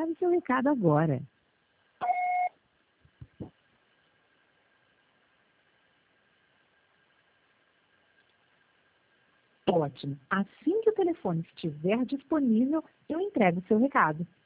Grave seu recado agora. Ótimo. Assim que o telefone estiver disponível, eu entrego seu recado.